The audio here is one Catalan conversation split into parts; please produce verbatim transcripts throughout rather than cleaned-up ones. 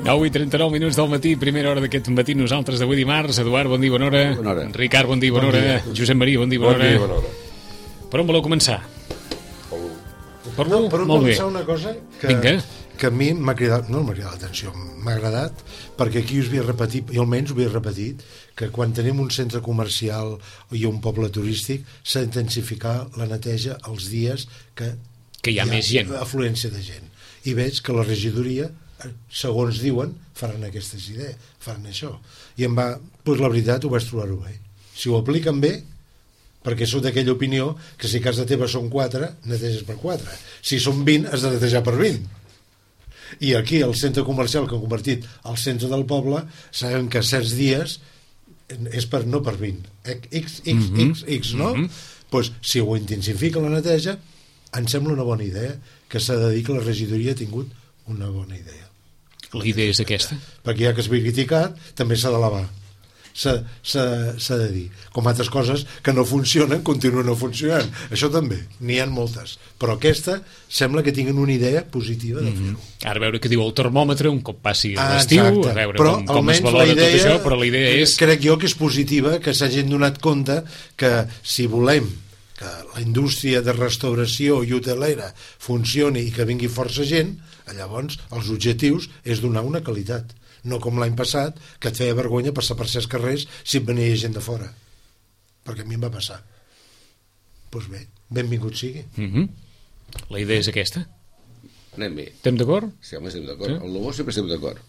nou i trenta-nou minuts del matí, primera hora d'aquest matí, nosaltres d'avui dimarts. Eduard, bon dia, bona hora. Bona hora. Ricard, bon dia, bona bon hora. Dia. Josep Maria, bon dia, bona bon hora. Dia, bona hora. Per on voleu començar? Per no, per Molt bé. començar una cosa que, Vinga. que a mi m'ha cridat, no m'ha cridat l'atenció, m'ha agradat, perquè aquí us havia repetit, i almenys ho havia repetit, que quan tenim un centre comercial i un poble turístic s'ha d'intensificar la neteja els dies que, Que hi ha més gent. afluència de gent. I veig que la regidoria, segons diuen, faran aquestes idees, faran això. I em va, doncs la veritat, ho vaig trobar-ho bé. Si ho apliquen bé, perquè sóc d'aquella opinió que si a casa teva són quatre, neteges per quatre. Si són vint, has de netejar per vint. I aquí, el centre comercial que han convertit al centre del poble, sabem que certs dies és per, no per vint, X, X, Mm-hmm. X, X, no? Mm-hmm. Pues, si ho intensifica la neteja, em sembla una bona idea, que s'ha de dir que la regidoria ha tingut una bona idea. La idea és aquesta. Perquè ja que es ve criticat, també s'ha de lavar. S'ha de dir. Com altres coses que no funcionen, continuen no funcionant. Això també, n'hi ha moltes. Però aquesta sembla que tinguin una idea positiva de fer-ho. Mm-hmm. Ara a veure què diu el termòmetre un cop passi Ah, l'estiu, exacte. a veure Però com, com es almenys valora la idea, tot això, però la idea és... crec jo que és positiva, que s'hagin donat compte que si volem que la indústria de restauració i hotelera funcioni i que vingui força gent, llavors els objectius és donar una qualitat. No com l'any passat, que et feia vergonya passar per certs carrers si et venia gent de fora. Perquè a mi em va passar. Doncs pues bé, benvingut sigui. Mm-hmm. La idea és aquesta. Anem bé. Estem d'acord? Sí, home, estem d'acord. Sí? El Lobo sempre estem d'acord.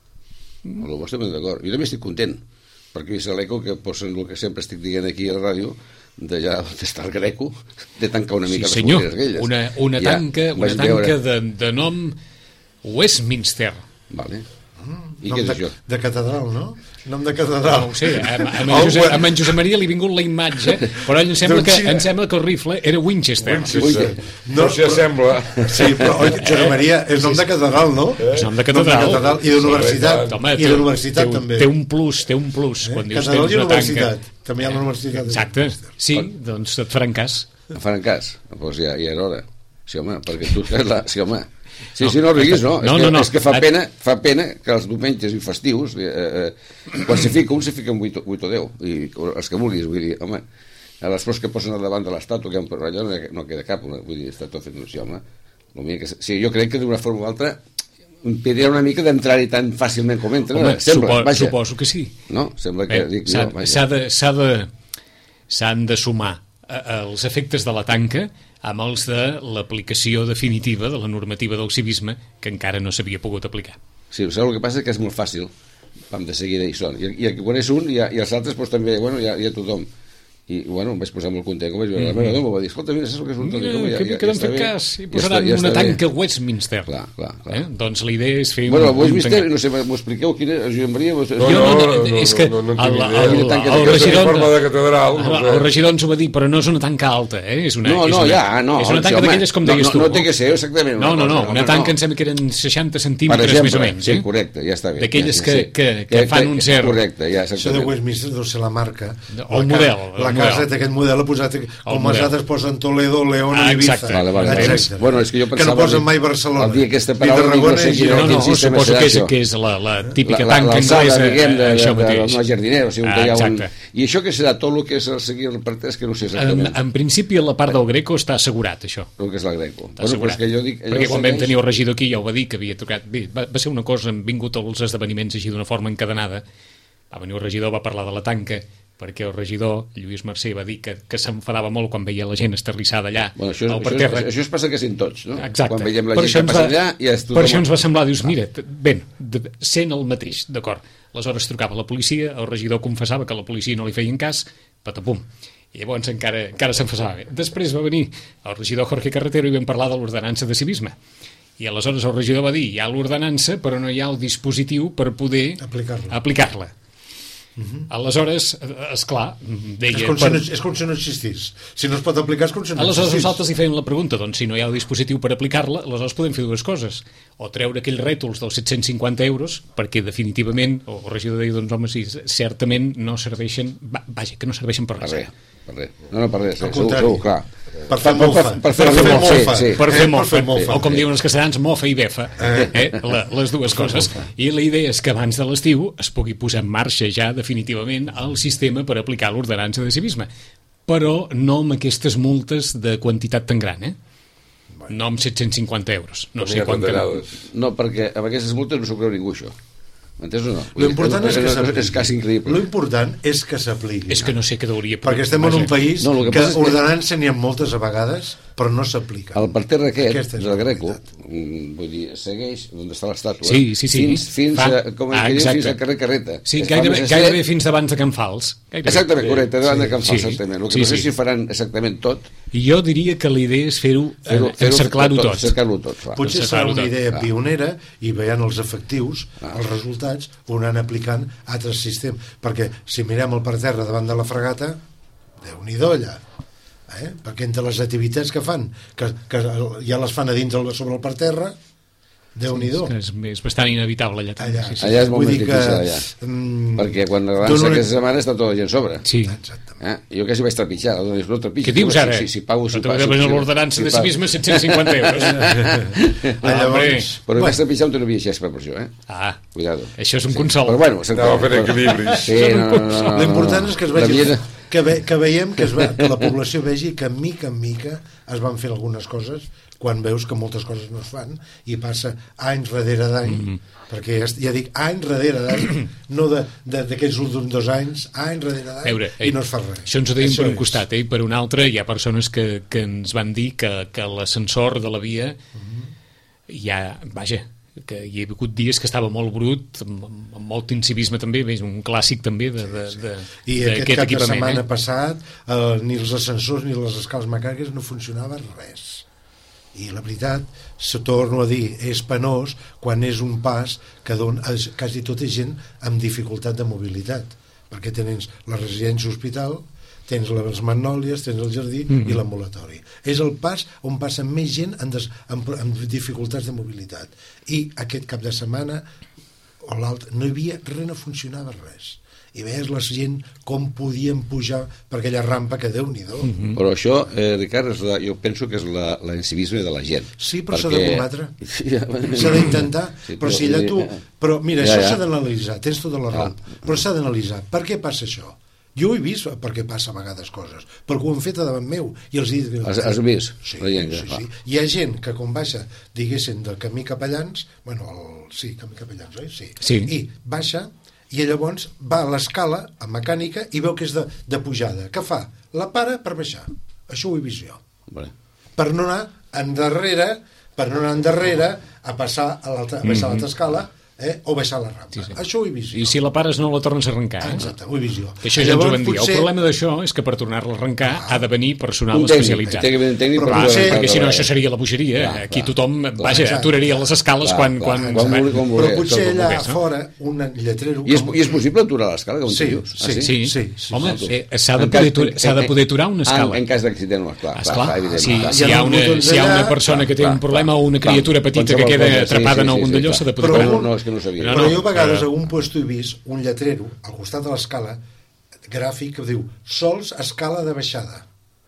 El Lobo sempre estem d'acord. Jo també estic content, perquè és l'eco que posen el que sempre estic dient aquí a la ràdio, d'allà on està el Greco, de tancar una mica sí, les fogueres aquelles. Una, una ja, tanca, una vaig tanca veure... de, de nom Westminster. Vale. Mm, I nom què és de, això? de catedral, no? Nom de catedral. No ho sé, a, a, en Josep, a en Josep Maria li ha vingut la imatge, però ell em sembla, Doncs que, sí. em sembla que el rifle era Winchester. Winchester. No, No s'hi assembla. Sí, però oi, Josep Maria, és nom de catedral, no? És nom de catedral. Nom de catedral i d'universitat. Home, I té- d'universitat té, també. Té un plus, té un plus. Eh? Quan dius Catedral tens i una tanca. universitat. També hi ha la universitat. Exacte. Sí, doncs et faran cas. Em faran cas? Doncs ja, ja era hora. Sí, home, perquè tu tens la... Sí, home. Sí, no, sí, no riguis, no. No, és, que, no, no. és que fa pena, fa pena que els diumenges i festius, eh, eh, quan s'hi fica, un s'hi fica amb vuit o deu, i els que vulguis, vull dir, home, a les flors que posen al davant de l'estàtua, que allò no, no queda cap, vull dir, està tot fet així, home. Que, sí, jo crec que d'una forma o altra impedirà una mica d'entrar-hi tan fàcilment com entra. Home, sembla, supo, suposo que sí. No? Sembla que... Bé, dic, s'ha, jo, s'ha de, s'ha de, s'han de sumar eh, els efectes de la tanca amb els de l'aplicació definitiva de la normativa del civisme que encara no s'havia pogut aplicar. Sí, saps el que passa? Que és molt fàcil, pam, de seguida hi són. I, i quan és un, i, i els altres doncs, també, bueno, hi ha, hi ha tothom. I, bueno, em vaig posar molt content, com vaig veure, mm-hmm. la meva dona va dir, escolta, mira, saps el que és un Mira, tònic? ja, que, ja, que n'han fet cas, i posaran ja està, ja una tanca bé. a Westminster. Clar, clar, clar. Eh? Doncs la idea és fer... Bueno, un, Westminster, un no sé, m'ho expliqueu, quina, Josep Maria... Vos... No, no, no, no, és que no, no, no el, tinc idea. el, Quina tanca el, de regidor forma de catedral, no sé. el regidor ens ho va dir, però no és una tanca alta, eh? És una, No, és no, una, ja, no. és una tanca home, d'aquelles, com no, deies no, tu. No té que ser exactament No, no, no, cosa, una no, tanca no. em sembla que eren seixanta Per centímetres, exemple, més o menys. sí, Eh? correcte, ja està bé. D'aquelles ja, que, sí. que, que, que fan un zero. Correcte, ja, Això de exactament. Westminster deu ser la marca. O el model. La el casa model. d'aquest model ha posat, com model. els altres posen Toledo, León Ah, i Ibiza. exacte. Vale, vale, vale. Exacte. Bueno, és que jo que no pensava... posen mai Barcelona. El dia que aquesta Ni paraula dic, no Tarragona sé ni quin, No, quin no, sistema suposo serà que és, això. que és la, la típica La- la- tanca l'alçada, anglesa, diguem, de, això de, de, mateix. de la jardinera, o sigui, Ah, hi ha un... exacte. I això que serà tot el que és el seguir el partès, que no sé En, exactament en principi la part del Greco està assegurat, això. el que és la Greco. Està Bueno, assegurat. però és que jo dic... allò Perquè quan vam segueix- tenir el regidor aquí ja ho va dir, que havia tocat... Bé, va, va ser una cosa, han vingut els esdeveniments així d'una forma encadenada. Va venir el regidor, va parlar de la tanca, perquè el regidor, Lluís Mercè, va dir que, que s'enfadava molt quan veia la gent esterrissada allà Bueno, això, al això, parterre. això, això es passa que sent tots, no? Exacte. Quan veiem la Per gent això que ens passa va- allà i és Per això ens va semblar, dius, mira, t- ben, de- sent el mateix, d'acord. Aleshores trucava la policia, el regidor confessava que la policia no li feien cas, patapum. I llavors encara, encara s'enfasava bé. Després va venir el regidor Jorge Carretero i vam parlar de l'ordenança de civisme. I aleshores el regidor va dir, hi ha l'ordenança, però no hi ha el dispositiu per poder Aplicar-la. aplicar-la. Uh-huh. Aleshores, esclar, deia... És com, si no, és com si no existís. Si no es pot aplicar és com si no aleshores existís. nosaltres li feien la pregunta, doncs si no hi ha el dispositiu per aplicar-la, aleshores podem fer dues coses. O treure aquells rètols dels set-cents cinquanta euros, perquè definitivament, o el regidor deia, doncs home, sí, certament no serveixen, va, vaja, que no serveixen per res. Per res, per res. No, no, per res, Al segur, contrari. segur, clar. Per fer mofa. Per fer Per fer mofa, mofa. sí, sí. Per fer Eh, per mofa, fer mofa. o com diuen els castellans, mofa i befa, eh, la, les dues coses. I la idea és que abans de l'estiu es pugui posar en marxa ja definitivament el sistema per aplicar l'ordenança de civisme, però no amb aquestes multes de quantitat tan gran, eh? No amb set-cents cinquanta euros. No sé quant tenen. No, perquè amb aquestes multes no s'ho creu ningú, això. M'entens o no? Lo important és que no, s'apliqui. és quasi increïble. Lo important és que s'apliqui. És que no sé què hauria... Perquè estem en un país No, no, el que que, passa és que- ordenança n'hi ha moltes a vegades, però no s'aplica. El parterre aquest, Aquesta és del la Greco, veritat. mm, vull dir, segueix on està l'estàtua. Sí, sí, sí. Fins, fins, Fa- a, com ah, ah, exacte. fins al carrer Carreta. Sí, Es fa gairebé, més a gairebé set. fins davant de Can Fals. Gairebé. Exactament, correcte, davant Sí. de Can Fals, Sí. exactament. El que Sí, no sé sí. si faran exactament tot, I jo diria que la idea és fer-ho, fer-ho, eh, fer-ho encerclar-ho tot. Encercar-ho tot, clar. Potser Doncs serà claro, una tot. idea Ah. pionera i veient els efectius, Ah. els resultats, ho anar aplicant a altres sistemes. Perquè si mirem el parterre davant de la fregata, Déu-n'hi-do allà. Eh? Perquè entre les activitats que fan, que, que ja les fan a dins el, sobre el parterre, Déu-n'hi-do. És, que és, és bastant inevitable allà. també, Allà. Sí, sí. Allà és molt Vull més dir difícil, que, allà. mm, Perquè quan avança dono una- aquesta setmana està tota la gent sobre. Sí. Exactament. Eh? Jo quasi vaig trepitjar, no, no trepitjo. Què dius ara? Si, si, si pago, si no pago, t'ho si, veure l'ordenança de pago. civisme set-cents cinquanta euros. Ah, llavors, Però bueno, vaig trepitjar on no havia xespa per això, eh? Ah, Cuidado. això és un consol. Però bueno, Anava fent equilibris. Sí, no, no, no, no, l'important és que es vegi, La vida- que, ve, que veiem que, es ve, que la població vegi que mica en mica es van fer algunes coses quan veus que moltes coses no es fan i passa anys darrere d'any mm -hmm. perquè ja, ja dic anys darrere d'any no d'aquests últims dos anys anys darrere d'any i no es fa res. Això ens ho deien Això per un és. costat, eh? I per un altre hi ha persones que, que ens van dir que, que l'ascensor de la via mm -hmm. ja, vaja, que hi ha hagut dies que estava molt brut, amb, amb molt incivisme també, és un clàssic també de, de, de, I de, aquest cap de equipament, setmana eh? passat eh, ni els ascensors ni les escales mecàniques no funcionava res. I la veritat, se torno a dir, és penós quan és un pas que dona és, quasi tota gent amb dificultat de mobilitat, perquè tens la residència hospital, tens les magnòlies, tens el jardí mm -hmm. i l'ambulatori. És el pas on passa més gent amb, des, amb, amb dificultats de mobilitat. I aquest cap de setmana o l'altre, no hi havia res, no funcionava res. I veies la gent com podien pujar per aquella rampa que Déu-n'hi-do. Mm -hmm. Però això, eh, Ricard, és la, jo penso que és la, la incivisme de la gent. Sí, però s'ha perquè... de combatre. S'ha d'intentar. Sí, però si allà tu... Però mira, Ja, això ja. s'ha d'analitzar, tens tota la raó. Però s'ha d'analitzar. Per què passa això? Jo ho he vist perquè passa a vegades coses, perquè ho han fet a davant meu i els he dit... Has, has vist? Sí, la gent, sí, sí. Hi ha gent que quan baixa, diguéssim, del camí Capellans, bueno, el, sí, camí Capellans, oi? Sí. Sí. I baixa, i llavors va a l'escala, a mecànica, i veu que és de, de pujada. Què fa? La para per baixar. Això ho he vist jo. Vale. Per no anar endarrere, per no anar endarrere a passar a l'altra, a baixar l'altra escala, eh? O baixar la rampa. Sí, sí. Això ho he vist jo. I si la pares no la tornes a arrencar. Eh? Exacte, ho he vist jo. Que això ja ens ho van dir. El problema d'això és que per tornar-la a arrencar ah, ha de venir personal un tècnic, especialitzat. té que venir un tècnic Però per potser- poder- Perquè si no això seria la bogeria. Clar, Aquí clar. tothom, vaja, exacte. aturaria les escales Clar, quan... clar, quan, quan vulgui, quan vulgui. Però potser tot el allà que és, no? fora un lletrero... I és, com- I és possible aturar l'escala, com Sí, tu dius? sí, Ah, Sí, sí, sí, home, sí. eh, s'ha de, En poder cas- aturar- s'ha de en- poder aturar una escala. En, en cas d'accident, no, clar, clar, Esclar, clar, evident. si, clar. si Hi hi ha ha uns una, botons si hi ha una allà, persona que té clar, un problema clar, o una clar. criatura petita que Qualsevol queda cosa, sí, atrapada sí, en sí, algun sí, d'allò, clar. s'ha de poder Però aturar. No, no, és que no ho sabia. No, Però jo a vegades però- a un puesto he vist un lletrero al costat de l'escala gràfic que diu sols escala de baixada.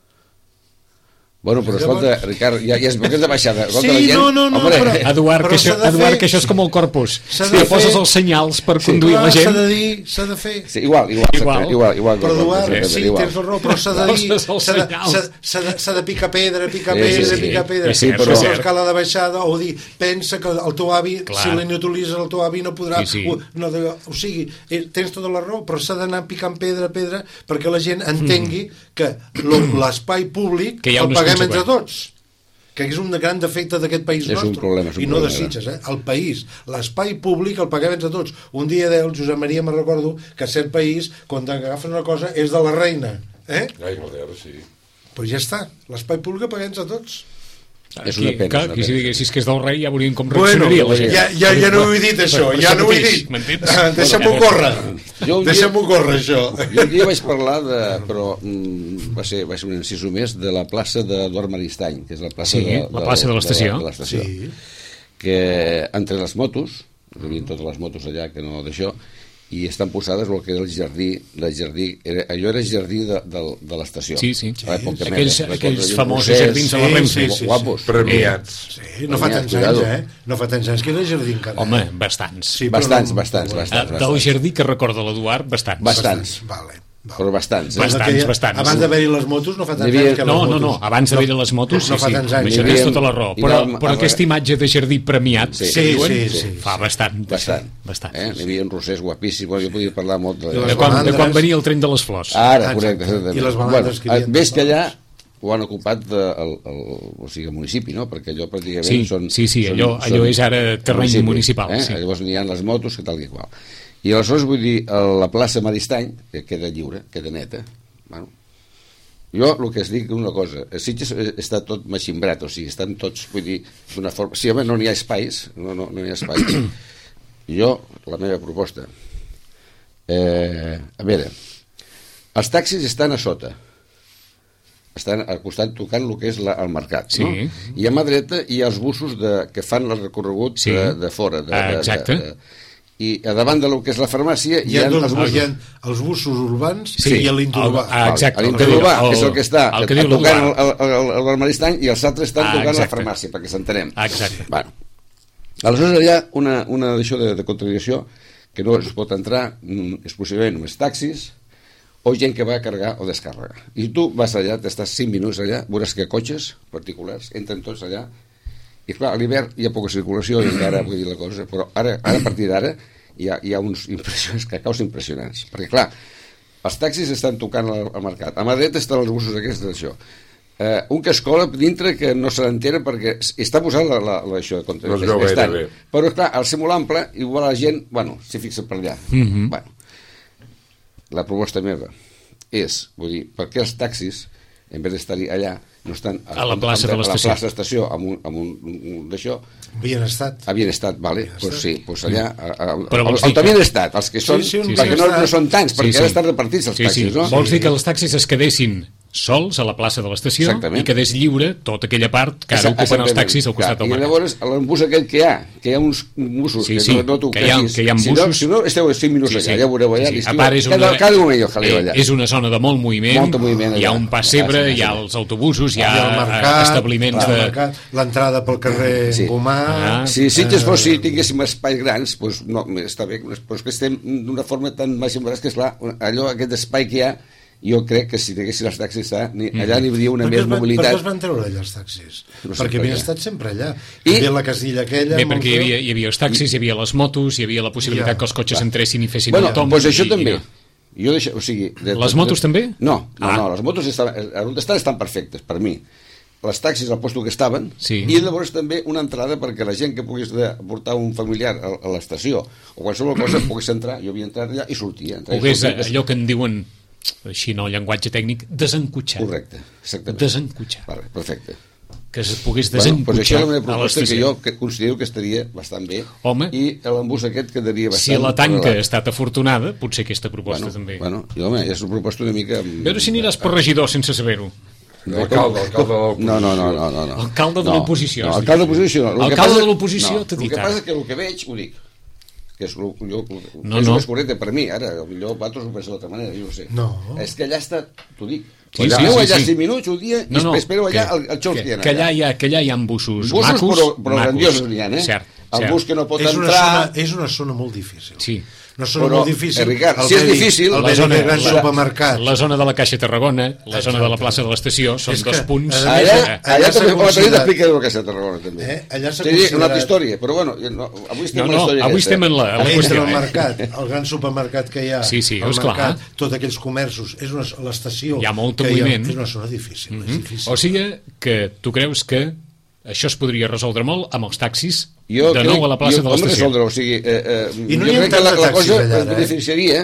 Bueno, però escolta, Ricard, ja, ja és poquet de baixada. Escolta, Sí, la gent, no, no, no, home, però- Eduard, Però que això, s'ha de Eduard, fer- que això és com el corpus. S'ha Si de poses fer- els senyals per Sí, conduir Clar, la gent... s'ha de dir, s'ha de fer. Sí, igual, igual, Igual. igual, igual, igual, Però igual, Eduard, exactament, sí, igual. tens raó, però s'ha de dir, Poses els s'ha de, senyals. s'ha, s'ha de, s'ha de picar pedra, picar Sí, pedra, sí, sí. picar pedra, És cert, però és cert. l'escala de baixada, o dir, pensa que el teu avi, Clar. si l'inutilitzes el teu avi no podrà, Sí, sí. o, no, de- o sigui, eh, tens tota la raó, però s'ha d'anar picant pedra, pedra, perquè la gent entengui que lo- l'espai públic Que hi ha el unes paguem entre conseqüències. tots, que és un gran defecte d'aquest país És un nostre, problema, és un i no de problema. Sitges, eh? El país, l'espai públic el paguem entre tots. Un dia deia el Josep Maria, me'n recordo, que a cert país, quan agafen una cosa, és de la reina, eh? A Anglaterra, sí. Doncs pues ja està, l'espai públic el paguem entre tots. És una pena. Clar, és una que si pena. diguessis que és del rei ja veuríem com Bueno, reaccionaria la gent. ja, ja, ja no ho he dit, això, Per- per ja això no ho he mateix, dit. m'entens? Deixa'm-ho córrer. Jo un dia- Deixa'm-ho córrer, això. Jo un dia vaig parlar de, però mm, va, ser, va ser un inciso més, de la plaça d'Eduard Maristany, que és la plaça Sí, de, la plaça de l'estació. de l'estació. Sí. Que entre les motos, hi havia totes les motos allà que no d'això, i estan posades el que era el jardí, el jardí era, allò era el jardí de, de, de l'estació. Sí, sí. A l'època meva, Aquells, recordo, aquells hi havia famosos procés, jardins de la Sí, Renfe. sí, sí. guapos. Premiats. Sí, no fa tants Cuidado. anys, eh? No fa tants anys que era jardí encara. Home, bastants. Sí, però Bastants, no- bastants, Ah, bastants. del bastants. jardí que recorda l'Eduard, bastants. Bastants. Vale. Però bastants. Eh? Bastants, Aquella- bastants. Abans d'haver-hi les motos no fa tants Hi havia- anys que les No, motos... no, no, abans d'haver les motos, sí, no fa sí, tants amb anys. això Hi tens havia- tota la raó. i Però, anàvem però a- aquesta imatge de jardí premiat, Sí, que sí, diuen, sí, sí. fa bastant. Bastant. bastant. Eh? Hi havia un rosers guapíssim, bueno, jo podia parlar molt de... I les De quan, de balandres. quan venia el tren de les flors. Ara, Ah, correcte. exacte. exactament. I les balandres que hi havia bueno, ves que totes. allà ho han ocupat de, el, el, o sigui, el municipi, no? Perquè allò pràcticament Sí, són... sí, sí, són, allò- allò és ara terreny municipi, municipal, Eh? sí. Llavors n'hi ha les motos, que tal que qual. I aleshores, vull dir, a la plaça Maristany, que queda lliure, queda neta, bueno, jo el que es dic una cosa, a Sitges està tot maximbrat, o sigui, estan tots, vull dir, d'una forma... Si home, no n'hi ha espais, no, no, no hi ha espais. Jo, la meva proposta, eh, a veure, els taxis estan a sota, estan al costat tocant el que és la, el mercat, Sí. no? I a mà dreta hi ha els busos de, que fan el recorregut Sí. de, de fora. De, Ah, de- exacte. De, de, I a davant del que és la farmàcia hi, Hi ha, ha dos, els busos. hi ha els busos urbans Sí. i l'interurbà. El- ah, exacte. A l'interurbà, El- que és el que està el que a- diu tocant el, l'Eduard. el, el, el, el Maristany, i els altres estan Ah, tocant exacte. la farmàcia, perquè s'entenem. Ah, exacte. Bueno. Aleshores hi ha una, una d'això de, de contradicció, que no es pot entrar mm, exclusivament només taxis o gent que va a carregar o descàrrega. I tu vas allà, t'estàs cinc minuts allà, veuràs que cotxes particulars entren tots allà, i clar, a l'hivern hi ha poca circulació i encara vull dir la cosa, però ara, ara a partir d'ara hi ha, hi ha uns impressions, cacaus impressionants, perquè clar, els taxis estan tocant al, al mercat, a mà dreta estan els busos aquests d'això, eh, un que es cola dintre que no se l'entera perquè està posant la, la, la, això de contra, No es veu estan. gaire bé. Però clar, al ser molt ample, igual la gent, bueno, s'hi fixa per allà. Mhm. Bueno, la proposta meva és, vull dir, per què els taxis, en vez d'estar-hi allà, no estan A la plaça de a la l'estació. plaça d'estació amb un, amb un, un d'això, Havien estat. havien estat, vale, doncs pues sí, pues allà, a, a, Però vols on dir que- havien estat, els que són, sí, un perquè havien no, estat. no són tants, perquè Sí, sí. ara estan repartits els Sí, taxis, sí. no? Vols dir que els taxis es quedessin sols a la plaça de l'estació Exactament. i quedés lliure tota aquella part que ara Exacte- ocupen els exactament. taxis al costat Clar, del I mercat. llavors, l'embús aquell que hi ha, que hi ha uns busos Sí, que sí, no, no t'ho que hi ha- queixis. que hi ha si busos- No, si no, esteu cinc minuts allà, ja veureu allà. Sí, sí. l'estiu. A part, és una, cada, cada moment jo jaleo allà. eh, és una zona de molt moviment, Molt moviment hi ha allà. un pessebre, Ah, sí, sí, hi ha sí. els autobusos, hi ha, Hi ha el eh, mercat, establiments el de... mercat, l'entrada pel carrer Sí. Gomà... Ah, Si Sitges fos, eh, si tinguéssim espais grans, doncs no, està bé, però és que estem d'una forma tan maximalista que, esclar, allò, aquest espai que hi ha, jo crec que si tinguessin els taxis allà, ni, allà n'hi hauria una Per què més es van, per mobilitat. què es van treure allà els taxis? No sé Perquè per havien què. estat sempre allà. I- Hi havia la casilla aquella... Bé, amb el perquè hi feu. havia, hi havia els taxis, hi havia les motos, hi havia la possibilitat Ja, que els cotxes clar. entressin i fessin Bueno, el tom. doncs això i, també. I no. Jo deixo, o sigui, de, Les motos també? No, no, Ah. no, les motos estan, on estan estan perfectes, per mi. Les taxis al lloc que estaven, Sí. i llavors també una entrada perquè la gent que pogués de, portar un familiar a, a l'estació o qualsevol cosa pogués entrar, jo havia entrat allà i sortia. Entrar i Pogués, sortia. allò que en diuen, així no el llenguatge tècnic, desencotxar. Correcte, exactament. Desencotxar. Vale, perfecte. Que es pogués Bueno, doncs desencotxar això és la meva a proposta, que l'estació. jo que considero que estaria bastant bé. Home. I l'embús aquest quedaria bastant... Si la tanca ha arreglat. estat afortunada, potser aquesta proposta bueno, també. Bueno, i home, és una proposta una mica... A veure si aniràs per regidor sense saber-ho. L'alcalde, l'alcalde de l'oposició. No, no, no, no, no, no. Alcalde de No, l'oposició, No, has alcalde de dit. l'oposició no. El que Alcalde passa- de l'oposició, no, t'he dit El que ara. passa que el que veig, ho dic, que és el, jo, No, és no. el més correcte per mi, ara, potser vosaltres ho penseu d'altra manera, jo ho sé. No. És que allà està, t'ho dic, Sí, allà, sí, aneu sí, allà sí. cinc minuts un dia No, no, i espero allà que- el, el xou que, que, que allà hi ha, que allà hi ha busos, Busos, macos, però, però macos. grandiosos n'hi ha, eh? Cert, el cert. bus que no pot És una, entrar... zona, és una zona molt difícil. Sí. Una zona Però, molt difícil. eh, Ricard, El si és veri- difícil, el la veri zona- de gran la- supermercat. La zona de la Caixa Tarragona, la zona de la Exacte. plaça de l'estació, són És que, dos punts... a Allà, més, allà, allà s'ha també, home, també considerat- t'explicaré el que és a Tarragona, també. Eh? Allà s'ha T'he dit una altra considerat- història, però bueno, no, avui estem No, en la no, història avui aquesta. estem en la- a la Entre qüestió, el eh? mercat, el gran supermercat que hi ha, Sí, sí, el és clar. mercat, tots aquells comerços, és una, l'estació Hi ha molt que moviment. és una zona difícil, mm -hmm. és difícil. O sigui que tu creus que això es podria resoldre molt amb els taxis Jo de crec, nou a la plaça jo, de com l'estació. resoldre, o sigui, eh, eh, I no jo hi ha crec que tants la, de la taxis cosa allà, es eh? beneficiaria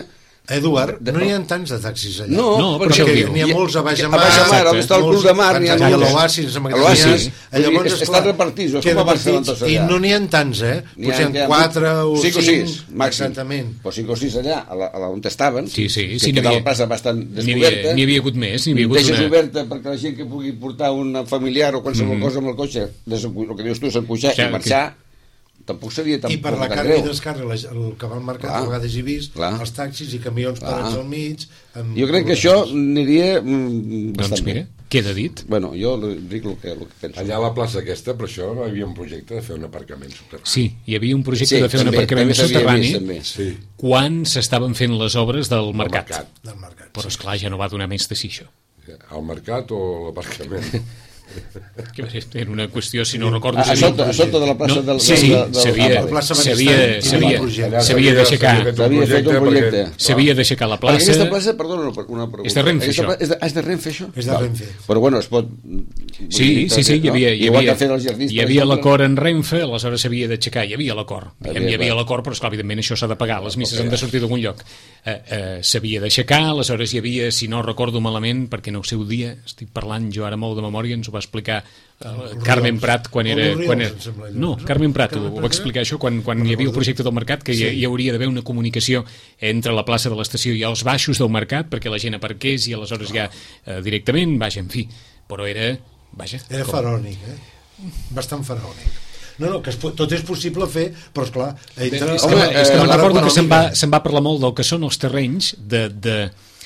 Eduard, no n'hi ha tants de taxis allà. No, no per això perquè diu. n'hi ha molts a Baix a A Mar, Baix a Mar, on està el club de mar, n'hi ha a molts. l'Oasis, a A Magdalena. l'Oasis. Llavors, Estan esclar, repartits, és queden com a Barcelona, repartits, tots I allà. no n'hi ha tants, eh? N'hi ha- Potser n'hi ha quatre o cinc o cinc. sis, màxim. Exactament. Però cinc o sis allà, a la, a la on estaven, Sí, sí, que sí, n'hi queda havia- la plaça bastant N'hi havia, descoberta. n'hi havia hagut més, n'hi havia hagut Deixes una... oberta perquè la gent que pugui portar un familiar o qualsevol cosa amb el cotxe, desencu- el que dius tu, s'encuixar O sigui, i marxar, tampoc seria I per tampoc la tan càrrega i greu. descàrrega, la- el que van marcar, Clar. a vegades he vist, Clar. els taxis i camions Clar. parats al mig. Amb Jo crec que això aniria mm, Doncs bastant mira, bé. queda dit. Bueno, jo dic el que, el que penso. Allà a la plaça aquesta, per això no hi havia un projecte de fer un aparcament subterrani. Sí, hi havia un projecte Sí, de fer un també, aparcament també s'havia soterrani vist, també. Sí, quan s'estaven fent les obres del mercat. mercat. del mercat. Però, esclar, ja no va donar més de si això. Al mercat o l'aparcament? Que va ser- Era una qüestió, si no recordo... A, a, si- sota, a sota de la plaça No, del... sí, del- sí, del- del- s'havia- ah, vale. plaça s'havia Benestant, s'havia- quin projecte. s'havia d'aixecar. S'havia fet un projecte. S'havia d'aixecar la Perquè plaça... aquesta plaça, perdona, una pregunta. És de Renfe, Aquesta això. pla- És de, és de Renfe, això? És de Val. Renfe. Però bueno, es pot... Sí, sí, sí, hi havia, hi Igual havia, que fer els jardins, hi per havia exemple. l'acord en Renfe, aleshores s'havia d'aixecar, hi havia l'acord, Havia, Diguem, hi havia clar. l'acord, però esclar, evidentment això s'ha de pagar, les misses han de sortir d'algun lloc. Eh, eh, s'havia d'aixecar, aleshores hi havia, si no recordo malament, perquè no ho sé un dia, estic parlant jo ara molt de memòria, ens ho va explicar eh, Carmen Prat quan era... Riols, Quan era em sembla, no, no? Carmen Prat ho, Carmen ho va Prat explicar era? això quan, quan hi havia el projecte del mercat, que hi, hi hauria d'haver una comunicació entre la plaça de l'estació i els baixos del mercat perquè la gent aparqués i aleshores ja eh, directament, vaja, en fi, però era... Vaja, Era com- faraònic, eh? Bastant faraònic. No, no, que es, pot- tot és possible fer, però esclar, entre... És que, Home, és que eh, me'n la recordo que se'n va, econòmica. se'n va parlar molt del que són els terrenys de, de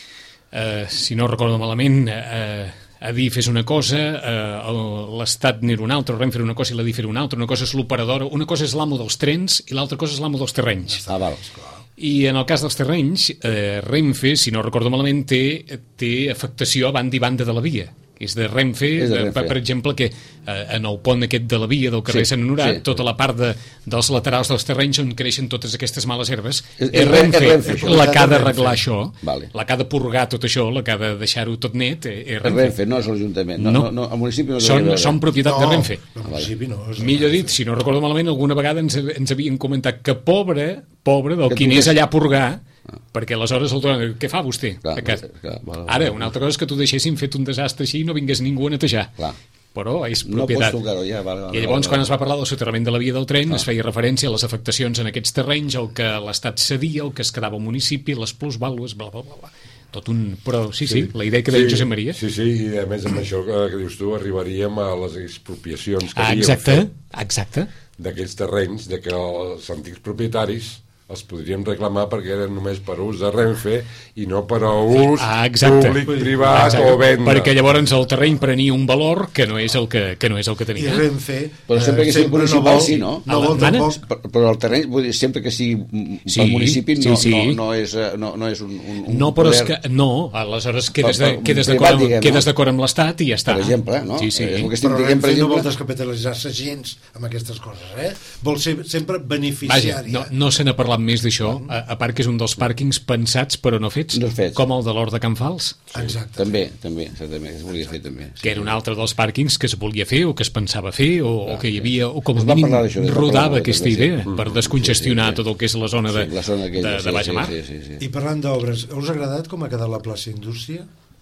eh, si no recordo malament eh, Adif és una cosa, eh, l'Estat n'era una altra, Renfe era una cosa i l'Adif era una altra, una cosa és l'operadora, una cosa és l'amo dels trens i l'altra cosa és l'amo dels terrenys. Ah, val. I en el cas dels terrenys, eh, Renfe, si no recordo malament, té, té afectació a banda i banda de la via. És de Renfe, És de de, Renfe. per exemple, que eh, en el pont aquest de la via del carrer Sí, Sant Honorat, sí. tota la part de, dels laterals dels terrenys on creixen totes aquestes males herbes, És- és, és Renfe, Renfe, això. la que ha Renfe. d'arreglar això, Vale. la que ha de purgar tot això, la que ha de deixar-ho tot net, eh, és És Renfe. Renfe, no és l'Ajuntament. No, No. no, no, el municipi no té Són, res a veure. són propietat de Renfe. No, en principi no. És Millor dit, si no recordo malament, alguna vegada ens, ens havien comentat que pobre, pobre del Que qui tu anés deixes- allà a purgar, perquè aleshores el tornen, què fa vostè? Clar, a casa? clar, val, val. Ara, una altra cosa és que tu deixessin fet un desastre així i no vingués ningú a netejar. Clar. Però és No pots propietat. tocar-ho ja. Vale, vale, I llavors, vale, quan vale. es va parlar del soterrament de la via del tren, es feia referència a les afectacions en aquests terrenys, el que l'Estat cedia, el que es quedava al municipi, les plusvàlues, bla, bla, bla, bla. Tot un... Però sí, sí, la idea que deia Josep Maria. Sí, sí, i a més amb això que, que dius tu arribaríem a les expropiacions que Ah, havíem exacte, fet exacte. d'aquells terrenys, de que els antics propietaris els podríem reclamar perquè eren només per ús de Renfe i no per a ús Ah, exacte. públic, privat Exacte. o venda. Perquè llavors el terreny prenia un valor que no és el que, que, no és el que I tenia. Renfe... Però sempre que sigui no municipal, vol, sí, no? No vol Mana? tampoc... Però, però el terreny, vull dir, sempre que sigui mm, Sí, pel municipi sí, no, sí. no, no, és, eh, no, no és un, un, un No, però és poder, que... No, aleshores quedes de- Per- quedes per- d'acord amb, privat, diguem, quedes no? d'acord amb l'Estat i ja està. per exemple, no? Sí, sí. És el que estic Però dient, per Renfe no vol exemple... descapitalitzar-se gens amb aquestes coses, eh? Vol ser sempre Vaja, beneficiari. no, no se n'ha parlat més d'això, a, a part que és un dels pàrquings pensats però no fets, No fets. com el de l'Hort de Can Fals, Exacte. També, també, exactament, es volia fer també. Sí. que era un altre dels pàrquings que es volia fer o que es pensava fer o, o que hi havia, o com a Es va mínim parlar d'això, es va parlar rodava molt aquesta també, sí. idea per descongestionar Sí, sí, sí. tot el que és la zona de, Sí, la zona aquella, de, sí, de Baix a Mar. Sí, sí, sí, sí. I parlant d'obres, us ha agradat com ha quedat la plaça Indústria?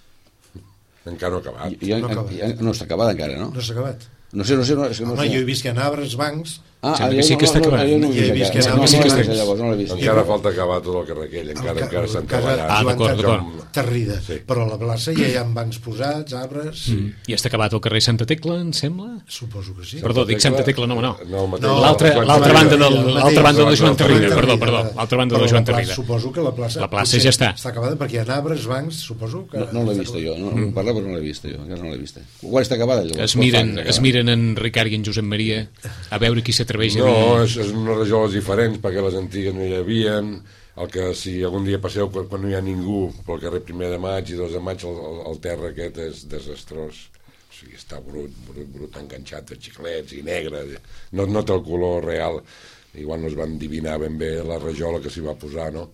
Encara no ha acabat. I, i, No no, acaba. no està acabada encara, no? No s'ha acabat? No sé, no sé, no, és que no Home, sé. jo he vist que hi ha arbres, bancs... Ah, Sembla jo que sí no- que està no, no, acabant. jo no ho Ja he vist que encara. no, no, sí no, que no, està- l'he vist, llavors no l'he vist. Encara falta acabar tot el carrer aquell, encara, ca- encara estan casa treballant. Ah, d'acord, Joan d'acord. Terrida. Sí. Però a la plaça ja hi ha bancs posats, arbres... Mm. I està acabat el carrer Santa Tecla, em sembla? Suposo que sí. Perdó, dic Santa Tecla, no, no. No, el mateix. No, L'altra Joan l'altra Terrida. banda, del, El l'altra mateix. banda de la Joan Terrida, Joan perdó, Terrida. perdó, l'altra banda de Però la Joan la plaça, Terrida. Suposo que la plaça... La plaça potser ja està. Està acabada perquè hi ha arbres, bancs, suposo que... No, no l'he vist jo, no, no parla però no l'he vist jo, encara no l'he vist. Quan està acabada llavors? Es Quan miren, fa que es acaba? miren en Ricard i en Josep Maria a veure qui s'atreveix a No, dir... és, és unes rajoles diferents perquè les antigues no hi havien, el que si algun dia passeu quan, quan no hi ha ningú pel carrer primer de maig i dos de maig el, el, el terra aquest és desastrós, o sigui, està brut, brut, brut, enganxat de xiclets i negre, no, no té el color real, igual no es van endivinar ben bé la rajola que s'hi va posar, no?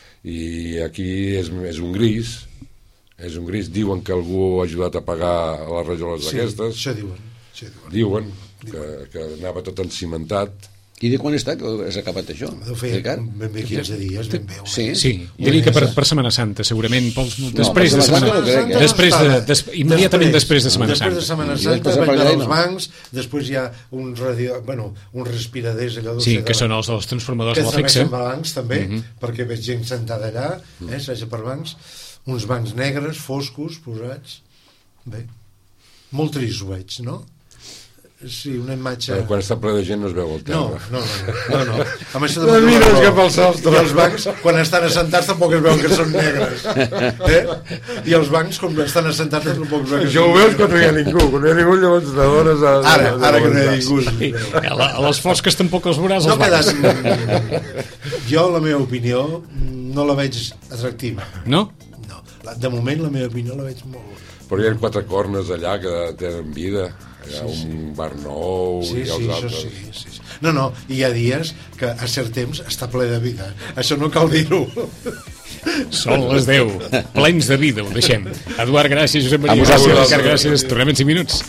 I aquí és, és un gris, és un gris, diuen que algú ha ajudat a pagar les rajoles Sí, d'aquestes, això diuen. Això diuen. diuen que, que anava tot encimentat I de quan està que s'ha acabat això? Deu fer ben bé quinze dies, ben bé. Sí? Sí, diria que per, per Setmana Santa, segurament, pels, després per de Setmana Setmana no crec, eh? després de, des, immediatament després, després de Setmana Després de Santa. Setmana I Santa després vaig per anar allà als no. bancs, després hi ha uns, radio, bueno, uns respiraders allò Sí, de- que són els dels transformadors que de la fixa. serveixen per bancs també, perquè veig gent sentada allà, eh, seja per bancs, uns bancs negres, foscos, posats. Bé, molt trist ho veig, no? Sí, una imatge... Però quan està ple de gent no es veu el No, terra. no, no, no, no. Amb això No mires cap al sostre. I els bancs, quan estan assentats, tampoc es veuen que són negres. Eh? I els bancs, quan estan assentats, tampoc es veuen que Això ho són veus quan no hi ha ningú. Quan no hi ha ningú, llavors t'adones... A, Ara, a- ara que no hi ha a- ningú. Sí, a, la, a les fosques tampoc els veuràs No als bancs. quedat... Jo, la meva opinió, no la veig atractiva. No? No. La- De moment, la meva opinió la veig molt... Però hi ha quatre cornes allà que tenen vida. Hi ha un bar nou Sí, i sí, els això altres. sí, sí, sí. No, no, hi ha dies que a cert temps està ple de vida. Això no cal dir-ho. Són les deu, plens de vida, ho deixem. Eduard, gràcies, Josep A Maria, vosaltres. gràcies, Ricard, gràcies. Tornem en cinc minuts.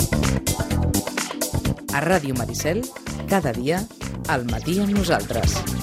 A Ràdio Maricel, cada dia, al matí amb nosaltres.